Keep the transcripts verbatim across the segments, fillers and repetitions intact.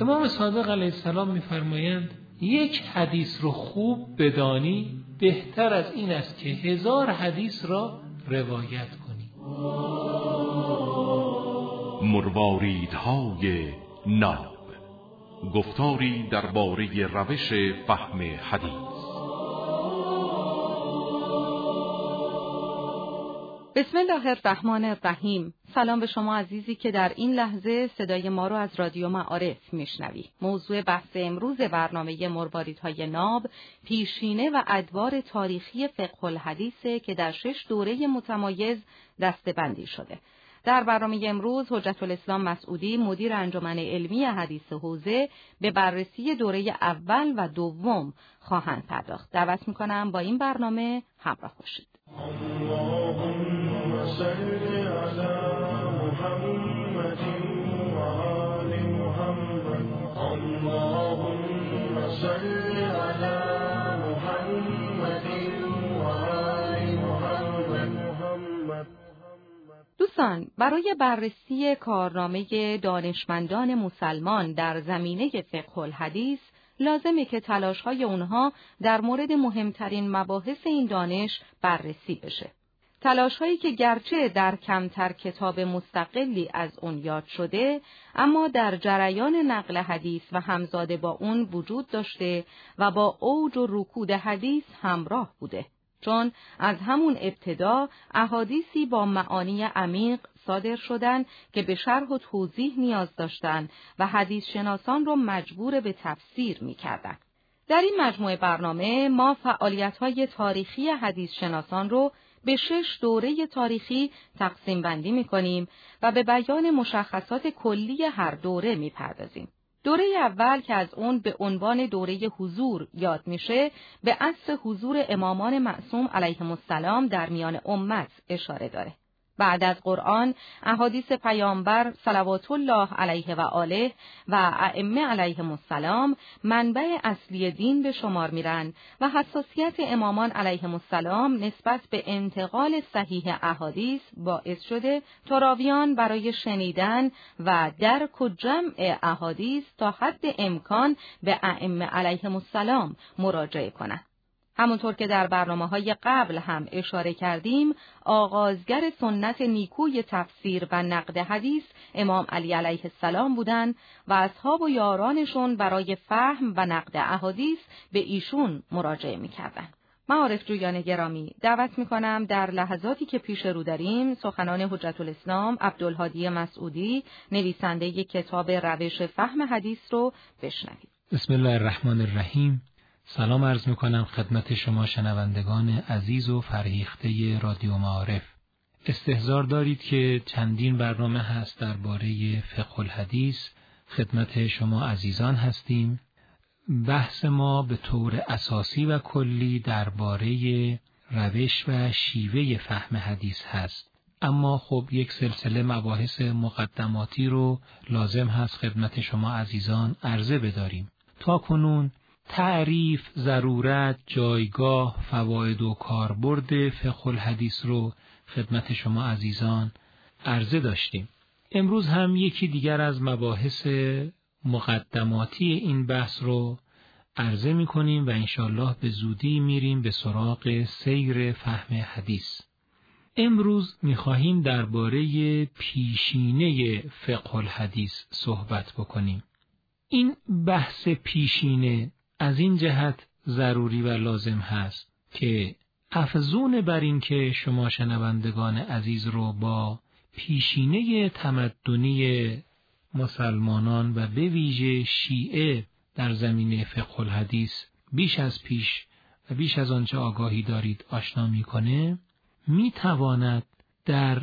امام صادق علیه السلام می‌فرمایند یک حدیث رو خوب بدانی بهتر از این است که هزار حدیث را روایت کنی. مرواریدهای ناب، گفتاری درباره روش فهم حدیث. بسم الله الرحمن الرحیم. سلام به شما عزیزی که در این لحظه صدای ما رو از رادیو معارف میشنوی. موضوع بحث امروز برنامه مرواریدهای ناب پیشینه و ادوار تاریخی فقه الحدیثه که در شش دوره متمایز دسته‌بندی شده. در برنامه امروز حجت الاسلام مسعودی مدیر انجمن علمی حدیث حوزه به بررسی دوره اول و دوم خواهند پرداخت. دعوت میکنم با این برنامه همراه باشید. اللهم صل علی محمد و آل محمد. اللهم صل علی محمد و آل محمد. دوستان، برای بررسی کارنامه دانشمندان مسلمان در زمینه فقه الحدیث لازمه که تلاش‌های اونها در مورد مهمترین مباحث این دانش بررسی بشه. تلاش‌هایی که گرچه در کمتر کتاب مستقلی از اون یاد شده، اما در جریان نقل حدیث و همزاد با اون وجود داشته و با اوج و رکود حدیث همراه بوده. چون از همون ابتدا احادیثی با معانی عمیق صادر شدن که به شرح و توضیح نیاز داشتن و حدیث شناسان رو مجبور به تفسیر می‌کردن. در این مجموعه برنامه ما فعالیت‌های تاریخی حدیث شناسان رو به شش دوره تاریخی تقسیم بندی می‌کنیم و به بیان مشخصات کلی هر دوره می‌پردازیم. دوره اول که از اون به عنوان دوره حضور یاد میشه، به اصل حضور امامان معصوم علیهم السلام در میان امت اشاره داره. بعد از قرآن، احادیث پیامبر صلوات الله علیه و آله و ائمه علیهم السلام منبع اصلی دین به شمار میرن و حساسیت امامان علیهم السلام نسبت به انتقال صحیح احادیث باعث شده تا راویان برای شنیدن و درک و جمع احادیث تا حد امکان به ائمه علیهم السلام مراجعه کنند. همونطور که در برنامه‌های قبل هم اشاره کردیم، آغازگر سنت نیکوی تفسیر و نقد حدیث امام علی علیه السلام بودند و اصحاب و یارانشون برای فهم و نقد احادیث به ایشون مراجعه می‌کردند. معارف جویان گرامی، دعوت می‌کنم در لحظاتی که پیش رو داریم سخنان حجت الاسلام عبدالهادی مسعودی، نویسنده کتاب روش فهم حدیث رو بشنوید. بسم الله الرحمن الرحیم. سلام عرض میکنم خدمت شما شنوندگان عزیز و فرهیخته رادیو معارف. استحضار دارید که چندین برنامه هست درباره فقه الحدیث خدمت شما عزیزان هستیم. بحث ما به طور اساسی و کلی درباره روش و شیوه فهم حدیث هست، اما خب یک سلسله مباحث مقدماتی رو لازم هست خدمت شما عزیزان عرضه بداریم. تا کنون تعریف، ضرورت، جایگاه، فواید و کاربرد فقه الحدیث رو خدمت شما عزیزان عرضه داشتیم. امروز هم یکی دیگر از مباحث مقدماتی این بحث رو عرضه می کنیم و انشالله به زودی میریم به سراغ سیر فهم حدیث. امروز می خواهیم درباره پیشینه فقه الحدیث صحبت بکنیم. این بحث پیشینه از این جهت ضروری و لازم هست که افزون بر این که شما شنوندگان عزیز رو با پیشینه تمدنی مسلمانان و به ویژه شیعه در زمینه فقه الحدیث بیش از پیش و بیش از آنچه آگاهی دارید آشنا میکنه، میتواند در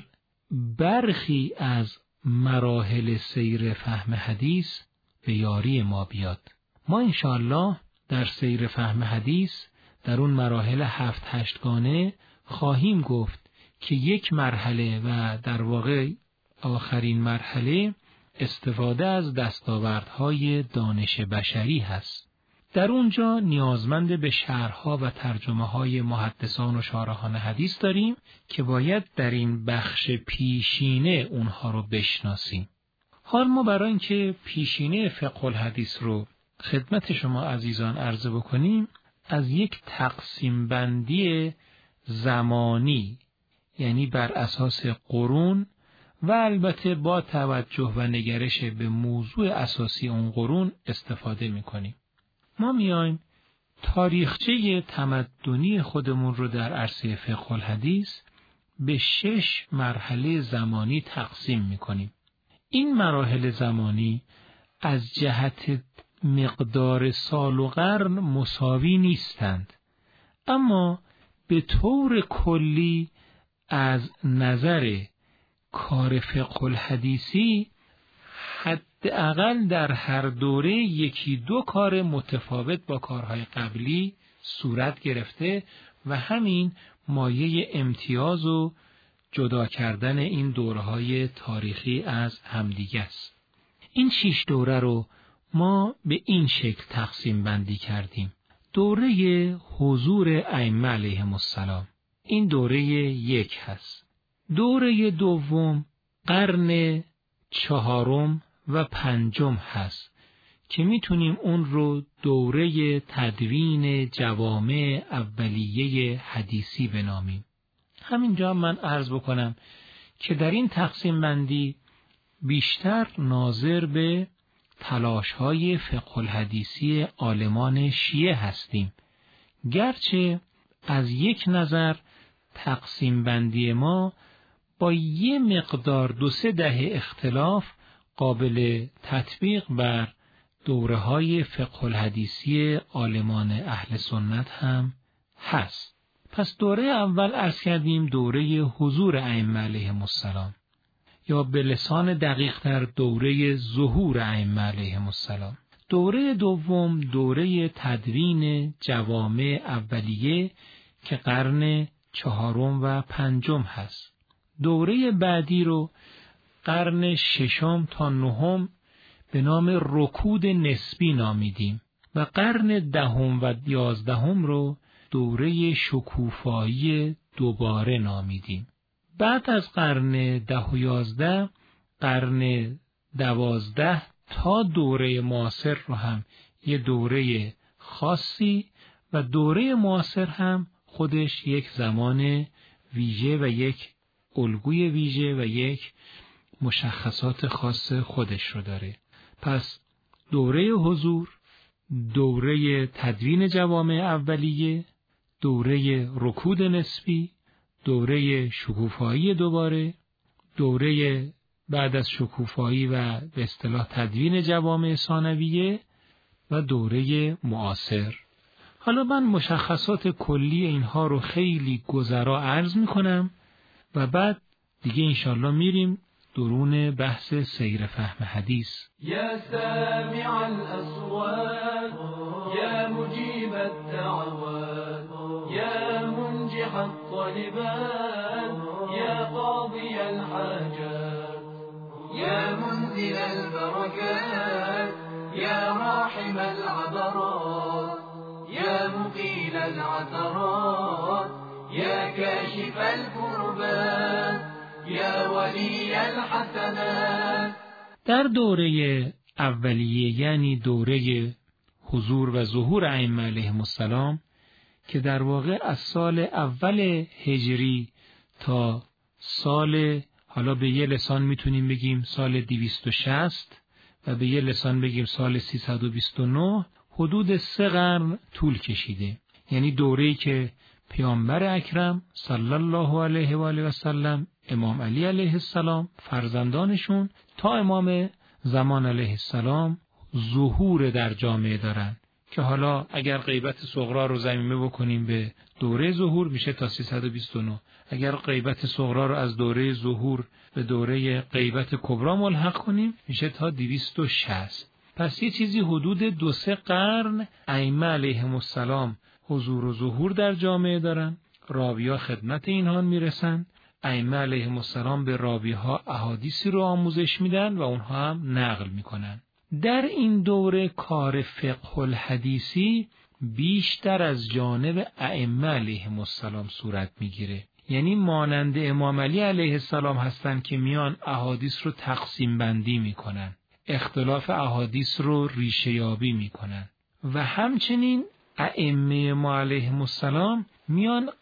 برخی از مراحل سیر فهم حدیث به یاری ما بیاد. ما انشاءالله در سیر فهم حدیث در اون مراحل هفت هشتگانه خواهیم گفت که یک مرحله و در واقع آخرین مرحله استفاده از دستاوردهای دانش بشری هست. در اونجا نیازمند به شرح‌ها و ترجمه‌های محدثان و شارحان حدیث داریم که باید در این بخش پیشینه اونها رو بشناسیم. حال ما برای اینکه پیشینه فقه الحدیث رو خدمت شما عزیزان عرضه بکنیم، از یک تقسیم بندی زمانی، یعنی بر اساس قرون و البته با توجه و نگرش به موضوع اساسی اون قرون استفاده می‌کنیم. ما میایم تاریخچه تمدنی خودمون رو در عرصه فقه الحدیث به شش مرحله زمانی تقسیم می‌کنیم. این مراحل زمانی از جهت مقدار سال و قرن مساوی نیستند، اما به طور کلی از نظر کار فقه الحدیثی حداقل در هر دوره یکی دو کار متفاوت با کارهای قبلی صورت گرفته و همین مایه امتیاز و جدا کردن این دوره‌های تاریخی از همدیگه است. این شش دوره رو ما به این شکل تقسیم بندی کردیم. دوره حضور ائمه علیهم السلام، این دوره یک هست. دوره دوم قرن چهارم و پنجم هست که میتونیم اون رو دوره تدوین جوامع اولیه حدیثی بنامیم. همینجا من عرض بکنم که در این تقسیم بندی بیشتر ناظر به تلاش‌های فقه الحدیثی عالمان شیعه هستیم، گرچه از یک نظر تقسیم بندی ما با یه مقدار دو سه دهه اختلاف قابل تطبیق بر دوره‌های فقه الحدیثی عالمان اهل سنت هم هست. پس دوره اول عرض کردیم دوره حضور ائمه علیهم السلام، یا به لسان دقیق تر دوره ظهور ائمه علیهم السلام. دوره دوم دوره تدوین جوامع اولیه که قرن چهارم و پنجم هست. دوره بعدی رو قرن ششم تا نهم به نام رکود نسبی نامیدیم و قرن دهم و یازدهم رو دوره شکوفایی دوباره نامیدیم. بعد از قرن ده و یازده، قرن دوازده تا دوره معاصر رو هم یه دوره خاصی و دوره معاصر هم خودش یک زمان ویژه و یک الگوی ویژه و یک مشخصات خاص خودش رو داره. پس دوره حضور، دوره تدوین جوامع اولیه، دوره رکود نسبی، دوره شکوفایی دوباره، دوره بعد از شکوفایی و به اصطلاح تدوین جوامع ثانویه و دوره معاصر. حالا من مشخصات کلی اینها رو خیلی گذرا عرض میکنم و بعد دیگه انشالله میریم درون بحث سیر فهم حدیث. یا سامع الاصوات یا مجیب الدعوات یا منجح الطالبات یا قاضی الحاجات یا منزل البركات یا راحم العبرات یا مقيل العثرات یا کاشف الكربات یا ولی الحسنات. در دوره اولیه یعنی دوره حضور و ظهور ائمه علیهم السلام که در واقع از سال اول هجری تا سال، حالا به یه لسان میتونیم بگیم سال دویست و شصت و به یه لسان بگیم سال سیصد و بیست و نه، حدود سه قرن طول کشیده. یعنی دوره‌ای که پیامبر اکرم صلی الله علیه و آله و سلم، امام علی علیه السلام، فرزندانشون تا امام زمان علیه السلام ظهور در جامعه دارن که حالا اگر غیبت صغرا رو ضمیمه بکنیم به دوره ظهور میشه تا سیصد و بیست و نه، اگر غیبت صغرا رو از دوره ظهور به دوره غیبت کبرا ملحق کنیم میشه تا دویست و شصت. پس یه چیزی حدود دو سه قرن ائمه علیهم السلام حضور و ظهور در جامعه دارن، راوی‌ها خدمت اینها میرسن، ائمه علیهم السلام به راوی‌ها احادیثی رو آموزش میدن و اونها هم نقل میکنن. در این دوره کار فقه الحدیثی بیشتر از جانب ائمه علیهم السلام صورت میگیره. یعنی مانند امام علی علیه السلام هستن که میان احادیث رو تقسیم بندی میکنن، اختلاف احادیث رو ریشه یابی میکنن و همچنین ائمه ما علیهم السلام میان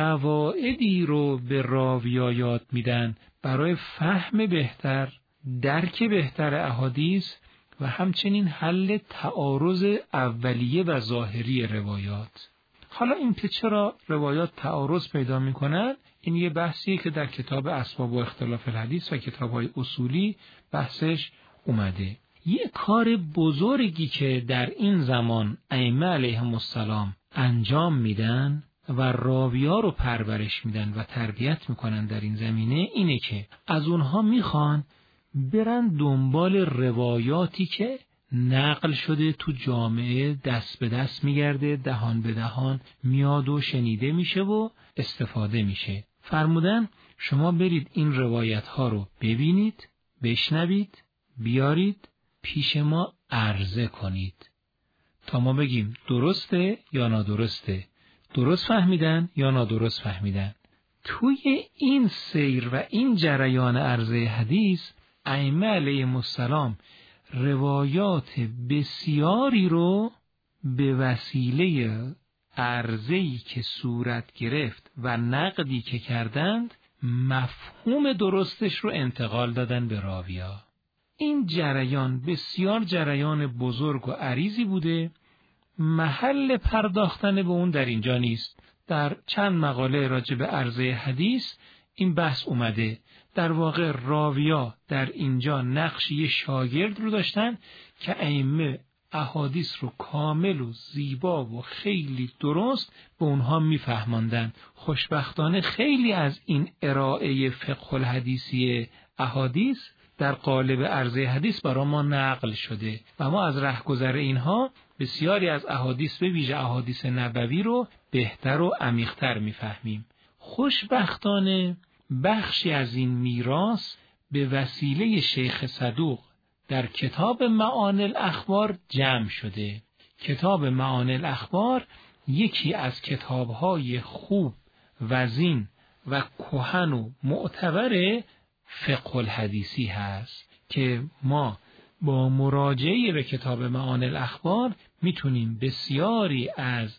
قواعدی رو به راویا یاد میدن برای فهم بهتر، درک بهتر احادیث و همچنین حل تعارض اولیه و ظاهری روایات. حالا این که چرا روایات تعارض پیدا میکنن، این یه بحثیه که در کتاب اسباب و اختلاف الحدیث و کتاب‌های اصولی بحثش اومده. یه کار بزرگی که در این زمان ائمه علیهم السلام انجام میدن و راویا رو پرورش میدن و تربیت میکنن در این زمینه اینه که از اونها میخوان برن دنبال روایاتی که نقل شده تو جامعه، دست به دست میگرده، دهان به دهان میاد و شنیده میشه و استفاده میشه. فرمودن شما برید این روایت ها رو ببینید، بشنوید، بیارید پیش ما عرضه کنید تا ما بگیم درسته یا نادرسته، درست فهمیدن یا نادرست فهمیدن. توی این سیر و این جریان عرضه حدیث ائمه علیهم السلام روایات بسیاری رو به وسیله عرضه‌ای که صورت گرفت و نقدی که کردند مفهوم درستش رو انتقال دادن به راویا. این جریان بسیار جریان بزرگ و عریضی بوده، محل پرداختن به اون در اینجا نیست. در چند مقاله راجع به عرضه حدیث این بحث اومده. در واقع راویا در اینجا نقش یه شاگرد رو داشتن که ائمه احادیث رو کامل و زیبا و خیلی درست به اونها میفهماندن. خوشبختانه خیلی از این ارائه فقه الحدیثی احادیث در قالب عرضه حدیث برای ما نقل شده و ما از رهگذر اینها بسیاری از احادیث به ویژه احادیث نبوی رو بهتر و عمیق‌تر میفهمیم. خوشبختانه بخشی از این میراث به وسیله شیخ صدوق در کتاب معانی الاخبار جمع شده. کتاب معانی الاخبار یکی از کتاب‌های خوب، وزین و کهن و معتبر فقه الحدیثی هست که ما با مراجعه به کتاب معانی الاخبار میتونیم بسیاری از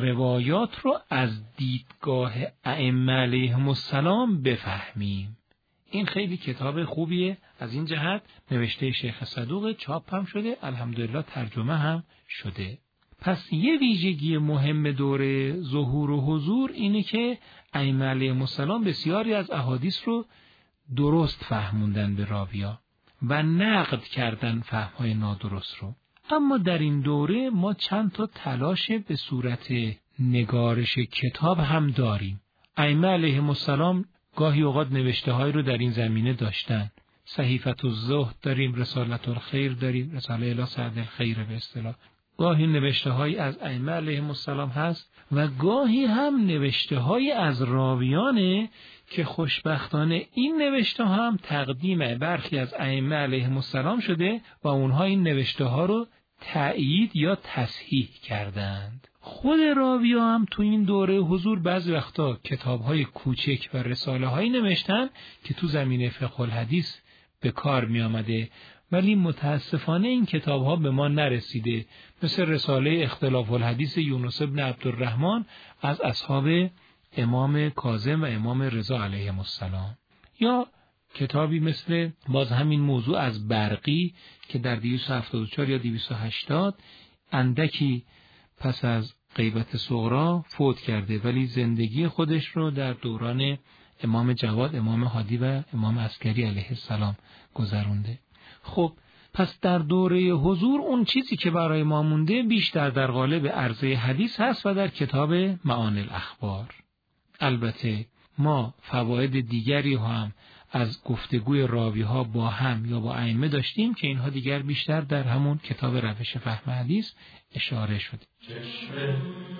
روایات رو از دیدگاه ائمه علیهم السلام بفهمیم. این خیلی کتاب خوبیه. از این جهت نوشته شیخ صدوق چاپ هم شده، الحمدلله ترجمه هم شده. پس یه ویژگی مهم دوره ظهور و حضور اینه که ائمه علیهم السلام بسیاری از احادیث رو درست فهموندن به راویا و نقد کردن فهم‌های نادرست رو. اما در این دوره ما چند تا تلاش به صورت نگارش کتاب هم داریم. ائمه علیهم السلام گاهی اوقات نوشته‌هایی رو در این زمینه داشتن. صحیفه الزهد داریم، رسالت الخیر داریم، رساله الی سعد الخیر به اصطلاح. گاهی نوشته‌هایی از ائمه علیهم السلام هست و گاهی هم نوشته‌هایی از راویانه که خوشبختانه این نوشته هم تقدیم برخی از ائمه علیهم السلام شده و اونها این نوشته ها رو تأیید یا تصحیح کردند. خود راویا هم تو این دوره حضور بعضی وقتا کتاب‌های کوچک و رساله‌هایی نوشتن که تو زمینه فقه الحدیث به کار می آمده، ولی متاسفانه این کتاب‌ها به ما نرسیده، مثل رساله اختلاف الحدیث یونس بن عبدالرحمن از اصحاب امام کاظم و امام رضا علیهم السلام، یا کتابی مثل باز همین موضوع از برقی که در دویست و هفتاد و چهار یا دویست و هشتاد اندکی پس از غیبت صغرا فوت کرده، ولی زندگی خودش رو در دوران امام جواد، امام هادی و امام عسکری علیه السلام گذرونده. خب پس در دوره حضور اون چیزی که برای ما مونده بیشتر در قالب عرضه حدیث هست و در کتاب معانی الاخبار. البته ما فواید دیگری هم از گفتگوی راوی ها با هم یا با ائمه داشتیم که اینها دیگر بیشتر در همون کتاب روش فهم حدیث اشاره شده. چشم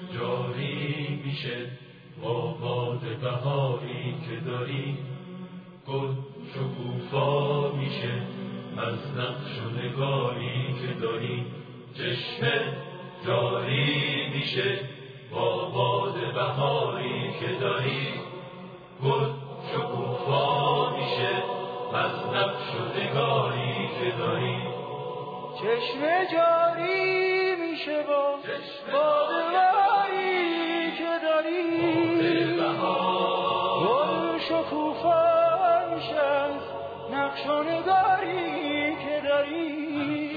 جاری میشه با باد بهاری که داری، گل شکوفا میشه از نقش و نگاری که داری. چشم جاری میشه با باد بهاری که داری، گل شکوفا میشه از نقش و نگاری که داری. چشمه جاری میشه با باده‌واری که داری. گل شکوفا میشه از نقش و نگاری که داری.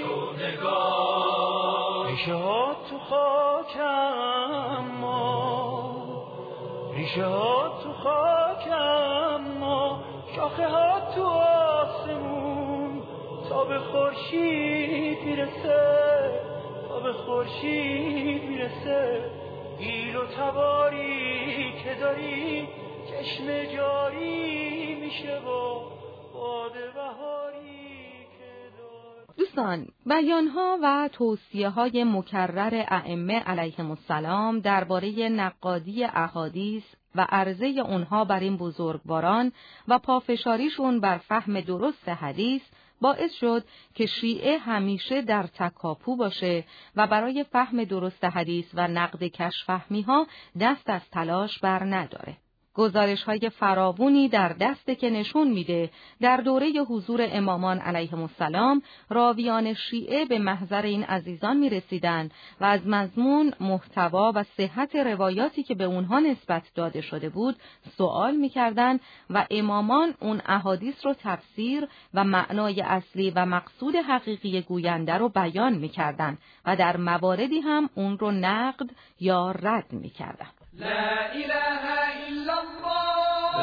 ریشه ها تو خاکم ما، ریشه ها تو خاکم ما، شاخه ها تو آسمون، تا به خورشید میرسه، تا به خورشید میرسه. ایل و تباری که داری چشم جاری میشه با باد بهاری. دوستان، بیانها و توصیه‌های مکرر ائمه علیهم السلام درباره نقادی احادیث و عرضه اونها بر این بزرگواران و پافشاریشون بر فهم درست حدیث باعث شد که شیعه همیشه در تکاپو باشه و برای فهم درست حدیث و نقد کشفهمی‌ها دست از تلاش بر نداره. گزارش‌های فراوانی در دسته که نشون میده در دوره حضور امامان علیهم السلام راویان شیعه به محضر این عزیزان میرسیدن و از مضمون، محتوا و صحت روایاتی که به اونها نسبت داده شده بود سوال میکردن و امامان اون احادیث رو تفسیر و معنای اصلی و مقصود حقیقی گوینده رو بیان میکردن و در مواردی هم اون رو نقد یا رد میکردن. لا اله الا الله،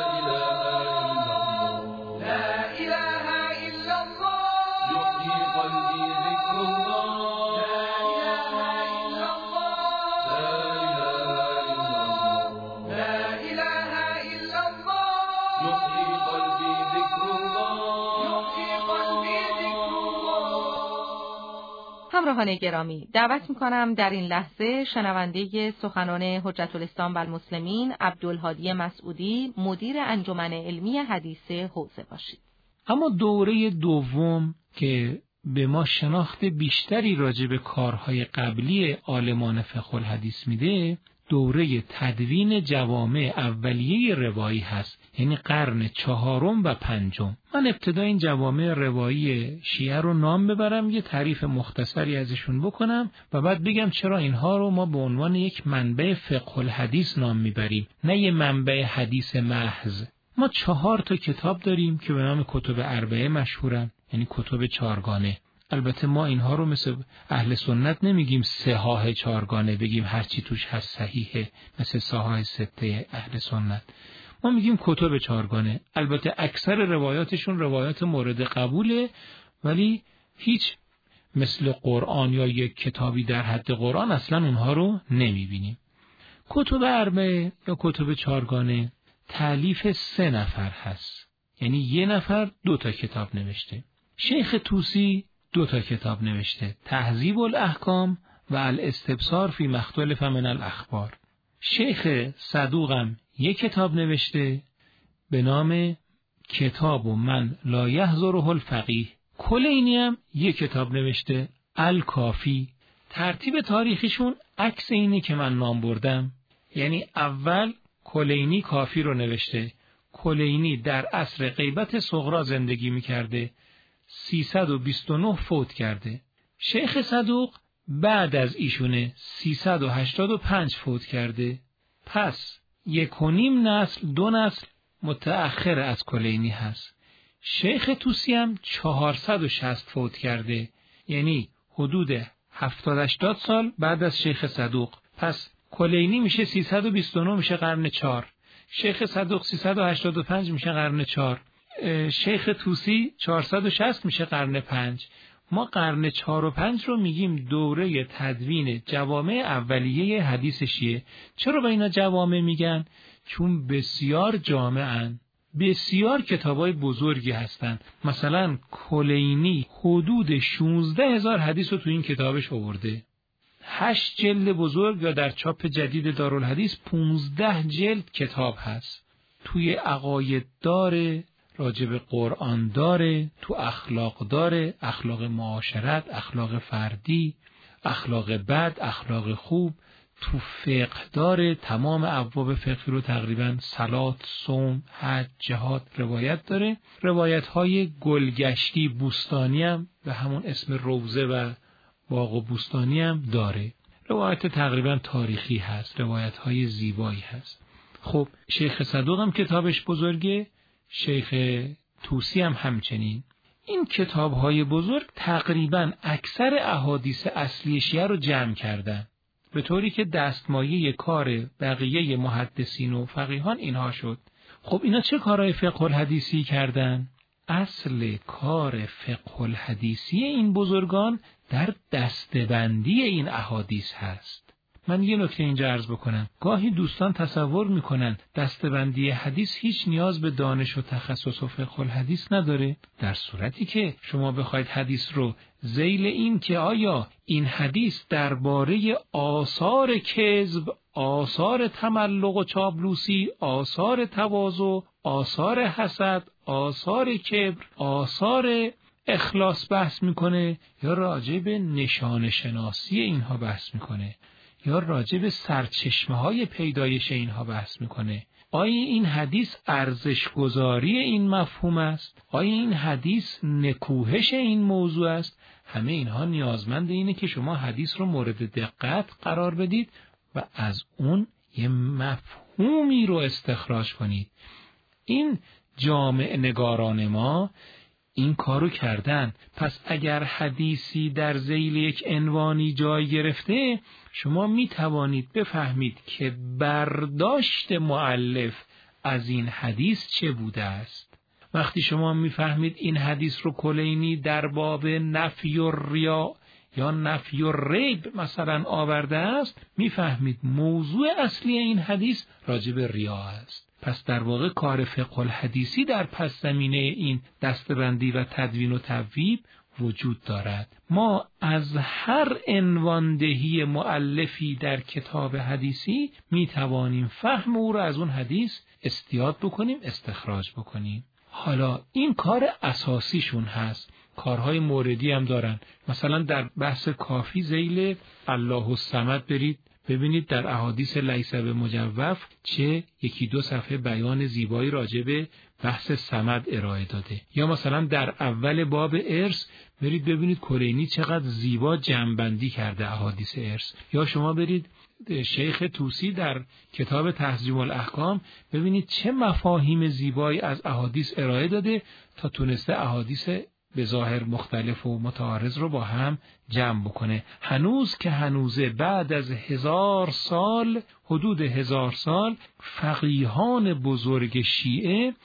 لا اله الا الله، يحيي قلبي ذكر الله، لا اله الا الله، لا اله الا الله، يحيي قلبي ذكر الله، يحيي قلبي ذكر الله. همراهان گرامی، دعوت میکنم در این لحظه شنونده سخنان حجت الاسلام و المسلمین عبدالهادی مسعودی، مدیر انجمن علمی حدیث حوزه باشید. اما دوره دوم که به ما شناخت بیشتری راجع به کارهای قبلی عالمان فقه الحدیث میده، دوره تدوین جوامع اولیه روایی هست، یعنی قرن چهارم و پنجم. من ابتدا این جوامع روایی شیعه رو نام ببرم، یه تعریف مختصری ازشون بکنم و بعد بگم چرا اینها رو ما به عنوان یک منبع فقه الحدیث نام میبریم، نه یه منبع حدیث محض. ما چهار تا کتاب داریم که به نام کتب اربعه مشهورن، یعنی کتب چارگانه. البته ما اینها رو مثل اهل سنت نمیگیم صحاح چارگانه، بگیم هر چی توش هست صحیحه، مثل صحاح سته اهل سنت. ما میگیم کتب چارگانه. البته اکثر روایاتشون روایات مورد قبوله، ولی هیچ مثل قرآن یا یک کتابی در حد قرآن اصلا اونها رو نمیبینیم. کتب اربعه یا کتب چارگانه تالیف سه نفر هست، یعنی یه نفر دو تا کتاب نوشته. شیخ طوسی دو تا کتاب نوشته، تهذیب الاحکام و الاستبصار فی ما اختلف من الاخبار. شیخ صدوقم یک کتاب نوشته به نام کتاب من لا یحضره الفقیه. کلینی هم یک کتاب نوشته، الکافی. ترتیب تاریخیشون عکس اینی که من نام بردم، یعنی اول کلینی کافی رو نوشته. کلینی در عصر غیبت صغرا زندگی میکرده، سیصد و بیست و نه فوت کرده. شیخ صدوق بعد از ایشونه سیصد و هشتاد و پنج فوت کرده. پس یک و نیم نسل، دو نسل متأخر از کلینی هست. شیخ طوسی هم چهارصد و شصت فوت کرده، یعنی حدود هفتاد هشتاد سال بعد از شیخ صدوق. پس کلینی میشه سیصد و بیست و نه، میشه قرن چهار. شیخ صدوق سیصد و هشتاد و پنج میشه قرن چهار. شیخ طوسی چهارصد و شصت میشه قرن پنج. ما قرن چهار و پنج رو میگیم دوره تدوین جوامع اولیه حدیث شیعه. چرا به اینا جوامع میگن؟ چون بسیار جامعن، بسیار کتابای بزرگی هستن. مثلا کلینی حدود شانزده هزار حدیث رو تو این کتابش آورده. هشت جلد بزرگ یا در چاپ جدید دارالحدیث پونزده جلد کتاب هست. توی عقاید داره، راجب قرآن داره، تو اخلاق داره، اخلاق معاشرت، اخلاق فردی، اخلاق بد، اخلاق خوب. تو فقه داره، تمام ابواب فقهی رو تقریبا صلات، صوم، حج، جهاد روایت داره. روایت های گلگشتی بوستانی هم به همون اسم روضه و باغ و بوستانی هم داره. روایت تقریبا تاریخی هست، روایت های زیبایی هست. خب شیخ صدوق هم کتابش بزرگه، شیخ طوسی هم همچنین. این کتاب های بزرگ تقریبا اکثر احادیث اصلی شیعه رو جمع کردن، به طوری که دستمایه کار بقیه محدثین و فقیهان اینها شد. خب اینا چه کارهای فقه الحدیثی کردن؟ اصل کار فقه الحدیثی این بزرگان در دسته‌بندی این احادیث هست. من یه نکته اینجا عرض بکنم. گاهی دوستان تصور میکنن دسته‌بندی حدیث هیچ نیاز به دانش و تخصص و فقه الحدیث نداره، در صورتی که شما بخواید حدیث رو ذیل این که آیا این حدیث درباره آثار کذب، آثار تملق و چاپلوسی، آثار تواضع، آثار حسد، آثار کبر، آثار اخلاص بحث میکنه، یا راجع به نشان شناسی اینها بحث میکنه، یا راجع به سرچشمه های پیدایش اینها بحث میکنه. آیا این حدیث ارزش گذاری این مفهوم است؟ آیا این حدیث نکوهش این موضوع است؟ همه اینها نیازمند اینه که شما حدیث رو مورد دقت قرار بدید و از اون یه مفهومی رو استخراج کنید. این جامع نگاران ما این کارو کردن. پس اگر حدیثی در ذیل یک عنوانی جای گرفته، شما می توانید بفهمید که برداشت مؤلف از این حدیث چه بوده است. وقتی شما می فهمید این حدیث رو کلینی در باب نفی الریا یا نفی الریب مثلا آورده است، می فهمید موضوع اصلی این حدیث راجع به ریا است. پس در واقع کار فقه الحدیثی در پس زمینه این دسته‌بندی و تدوین و تبویب وجود دارد. ما از هر عنواندهی مؤلفی در کتاب حدیثی می توانیم فهم او را از اون حدیث استیاد بکنیم، استخراج بکنیم. حالا این کار اساسیشون هست. کارهای موردی هم دارن. مثلا در بحث کافی ذیل الله الصمد برید ببینید در احادیث لیس بمجوف چه یکی دو صفحه بیان زیبایی راجع به بحث صمد ارائه داده. یا مثلا در اول باب ارث برید ببینید کلینی چقدر زیبا جمع‌بندی کرده احادیث ارث. یا شما برید شیخ طوسی در کتاب تهذیب الاحکام ببینید چه مفاهیم زیبایی از احادیث ارائه داده تا تونسته احادیث به ظاهر مختلف و متعارض رو با هم جمع بکنه. هنوز که هنوزه بعد از هزار سال، حدود هزار سال، فقیهان بزرگ شیعه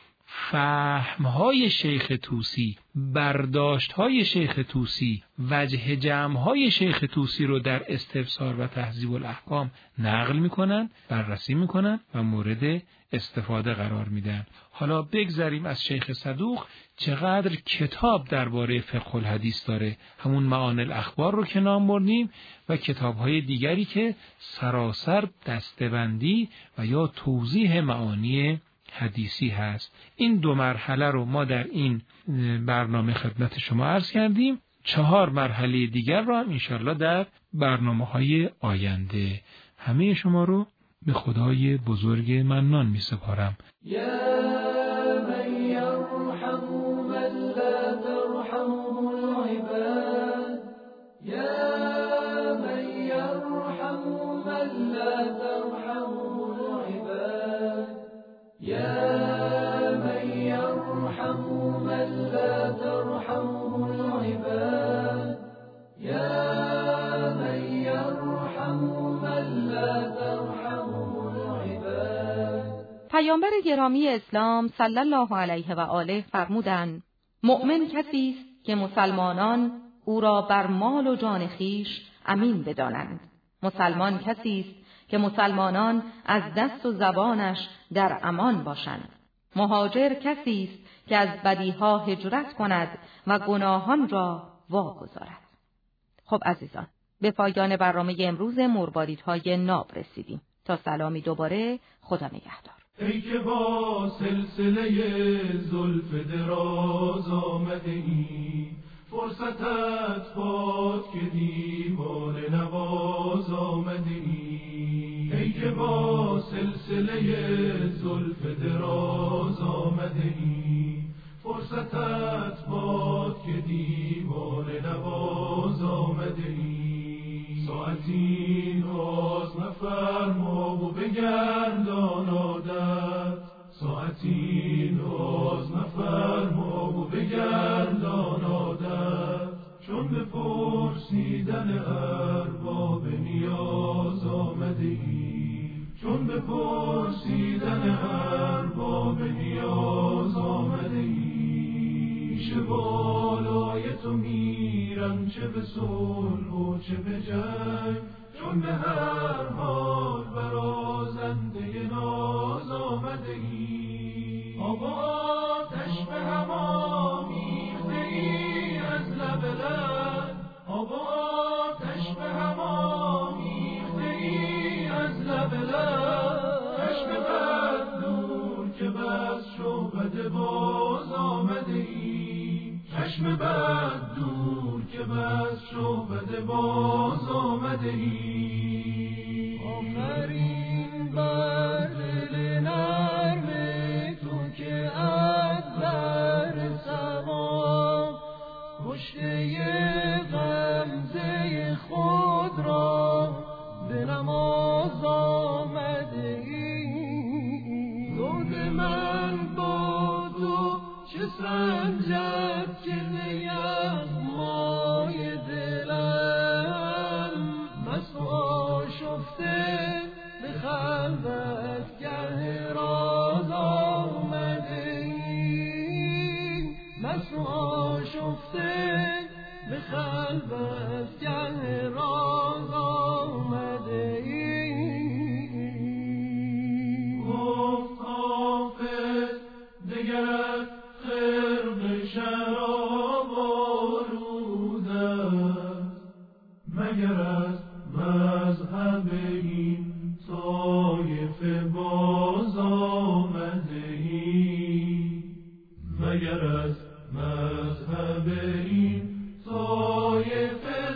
فهمهای شیخ طوسی، برداشتهای شیخ طوسی، وجه جمعهای شیخ طوسی رو در استفسار و تهذیب الاحکام نقل میکنن، بررسی میکنن و مورد استفاده قرار میدن. حالا بگذریم از شیخ صدوق چقدر کتاب درباره فقه الحدیث داره. همون معانی الاخبار رو که نام بردیم و کتاب‌های دیگری که سراسر دسته‌بندی و یا توضیح معانی حدیثی هست. این دو مرحله رو ما در این برنامه خدمت شما عرض کردیم. چهار مرحله دیگر رو هم انشالله در برنامه‌های آینده. همه شما رو به خدای بزرگ منان می سپارم. پیامبر گرامی اسلام صلی الله علیه و آله فرمودند: مؤمن کسی است که مسلمانان او را بر مال و جان خویش امین بدانند. مسلمان کسی است که مسلمانان از دست و زبانش در امان باشند. مهاجر کسی است که از بدیها هجرت کند و گناهان را واگذارد. خب عزیزان، به پایان برنامه امروز مرباریدهای ناب رسیدیم. تا سلامی دوباره، خدا نگهدار. ای که با سلسله زلف دراز آمده ای، فرصتت باد که دیوانه نواز آمده ای. که با سلسله زلف دراز آمده ای، فرصتت باد که دیوانه نواز آمده ای. ساعتی ناز نفرما و بگردان عادت، ساعتی ناز نفرما و بگردان عادت، چون به پرسیدن ارباب نیاز آمده ای، چون به پرسیدن ارباب نیاز آمده ای. چه بالای تو میرم چه به صلح و چه به جنگ، چون به هر حال برازنده ناز آمده ای. آقا آتش به هم آمیخته ای از لب لب، آقا آتش به هم آمیخته ای از لب لب. چشم بد دور که بس شعبده باز آمده ای، چشم بد دور که بس شعبده باز آمده ای. آفرین بر دل نرم تو که از بر سوا کشته غمزه خود را به نماز آمده ای. زود من با تو چه سنجد که یغمای دلم، مست و آشفته به خلوت گه راز آمده ای، مست و آشفته به خلوت گه راز آمده ای. گفت حافظ دگرت خرق شراب آلود است، مگر از مذهب این طایفه باز آمده ای، مگر از مذهب این طایفه